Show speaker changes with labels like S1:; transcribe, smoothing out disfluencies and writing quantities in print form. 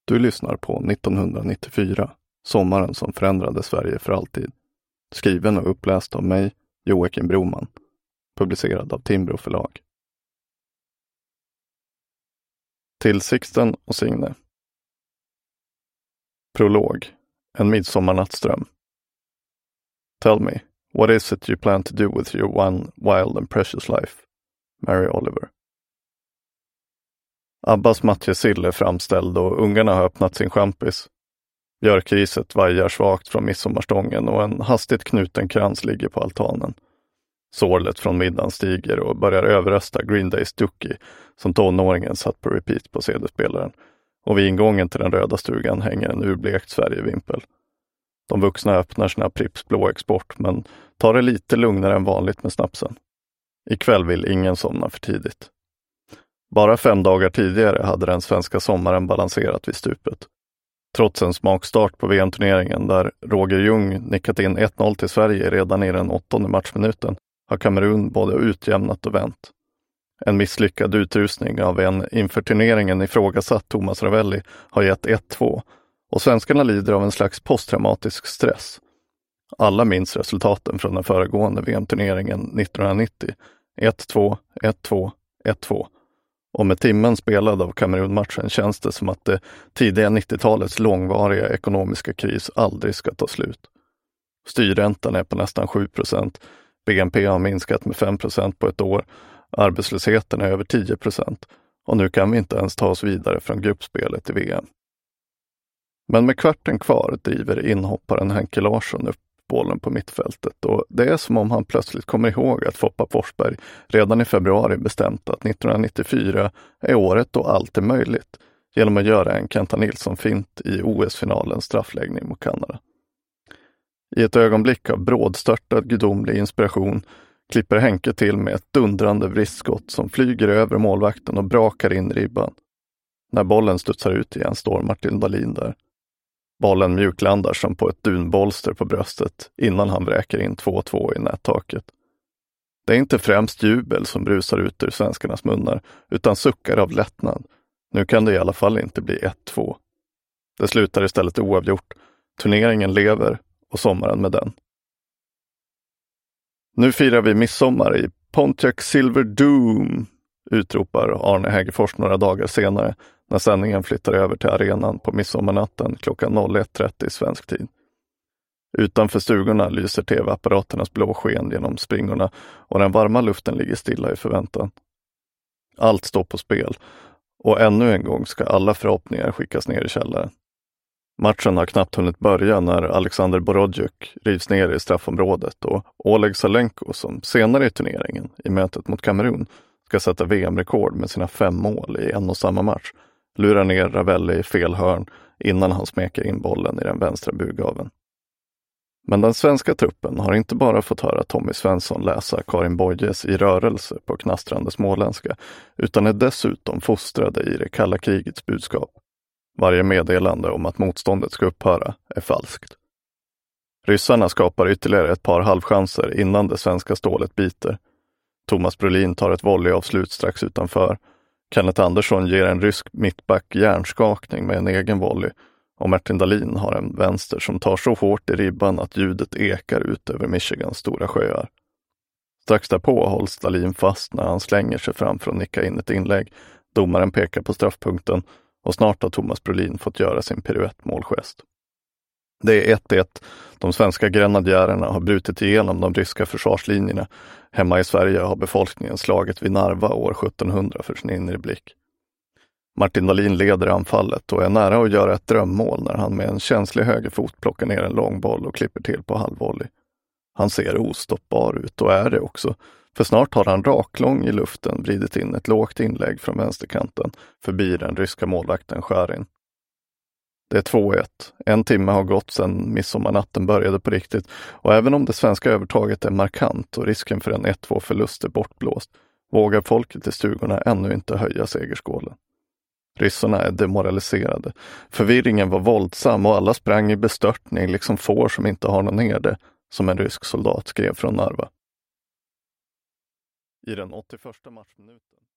S1: Du lyssnar på 1994, sommaren som förändrade Sverige för alltid. Skriven och uppläst av mig, Joakim Broman. Publicerad av Timbro förlag. Till Sixten och Signe. Prolog. En midsommarnattsdröm. Tell me, what is it you plan to do with your one wild and precious life? Mary Oliver. Abbas matjessill är framställd och ungarna har öppnat sin champis. Björkriset vajar svagt från midsommarstången och en hastigt knuten krans ligger på altanen. Sorlet från middagen stiger och börjar överrösta Green Days Ducky som tonåringen satt på repeat på CD-spelaren. Och vid ingången till den röda stugan hänger en urblekt Sverigevimpel. De vuxna öppnar sina Pripps blå export men tar det lite lugnare än vanligt med snapsen. Ikväll vill ingen somna för tidigt. Bara 5 dagar tidigare hade den svenska sommaren balanserat vid stupet. Trots en smakstart på VM-turneringen där Roger Ljung nickat in 1-0 till Sverige redan i den 8:e matchminuten har Kamerun både utjämnat och vänt. En misslyckad utrustning av en inför turneringen ifrågasatt Thomas Ravelli har gett 1-2 och svenskarna lider av en slags posttraumatisk stress. Alla minns resultaten från den föregående VM-turneringen 1990. 1-2, 1-2, 1-2. Och med timmen spelad av Kamerun-matchen känns det som att det tidiga 90-talets långvariga ekonomiska kris aldrig ska ta slut. Styrräntan är på nästan 7%, BNP har minskat med 5% på ett år, arbetslösheten är över 10% och nu kan vi inte ens ta oss vidare från gruppspelet i VM. Men med kvarten kvar driver inhopparen Henke Larsson upp bollen på mittfältet och det är som om han plötsligt kommer ihåg att Foppa Forsberg redan i februari bestämt att 1994 är året då allt är möjligt genom att göra en Kenta Nilsson-fint i OS-finalens straffläggning mot Kanada. I ett ögonblick av brådstörtad gudomlig inspiration klipper Henke till med ett dundrande vristskott som flyger över målvakten och brakar in ribban. När bollen studsar ut igen står Martin Dahlin där. Bollen mjuklandar som på ett dunbolster på bröstet innan han vräker in 2-2 i nättaket. Det är inte främst jubel som brusar ut ur svenskarnas munnar utan suckar av lättnad. Nu kan det i alla fall inte bli 1-2. Det slutar istället oavgjort. Turneringen lever och sommaren med den. Nu firar vi midsommar i Pontiac Silver Doom, utropar Arne Hägerfors några dagar senare när sändningen flyttar över till arenan på midsommarnatten klockan 01.30 svensk tid. Utanför stugorna lyser tv-apparaternas blåsken genom springorna och den varma luften ligger stilla i förväntan. Allt står på spel och ännu en gång ska alla förhoppningar skickas ner i källaren. Matchen har knappt hunnit börja när Alexander Borodjuk rivs ner i straffområdet och Oleg Salenko som senare i turneringen i mötet mot Kamerun ska sätta VM-rekord med sina 5 mål i en och samma match lurar ner Ravelli i fel hörn innan han smeker in bollen i den vänstra burgaven. Men den svenska truppen har inte bara fått höra Tommy Svensson läsa Karin Boyes i rörelse på knastrande småländska utan är dessutom fostrade i det kalla krigets budskap. Varje meddelande om att motståndet ska upphöra är falskt. Ryssarna skapar ytterligare ett par halvchanser innan det svenska stålet biter. Thomas Brolin tar ett volleyavslut strax utanför. Kenneth Andersson ger en rysk mittback hjärnskakning med en egen volley och Martin Dahlin har en vänster som tar så hårt i ribban att ljudet ekar ut över Michigans stora sjöar. Strax därpå hålls Dahlin fast när han slänger sig fram för att nicka in ett inlägg. Domaren pekar på straffpunkten och snart har Thomas Brolin fått göra sin piruettmålgest. Det är 1-1. De svenska grenadjärerna har brutit igenom de ryska försvarslinjerna. Hemma i Sverige har befolkningen slagit vid Narva år 1700 för sin inre blick. Martin Dahlin leder anfallet och är nära att göra ett drömmål när han med en känslig högerfot plockar ner en lång boll och klipper till på halvvolley. Han ser ostoppbar ut och är det också, för snart har han raklång i luften vridit in ett lågt inlägg från vänsterkanten förbi den ryska målvakten Scharin. Det är 2-1. En timme har gått sedan midsommarnatten började på riktigt och även om det svenska övertaget är markant och risken för en 1-2-förlust är bortblåst vågar folket i stugorna ännu inte höja segerskålen. Ryssarna är demoraliserade. Förvirringen var våldsam och alla sprang i bestörtning liksom får som inte har någon herde, som en rysk soldat skrev från Narva. I den 81:a matchminuten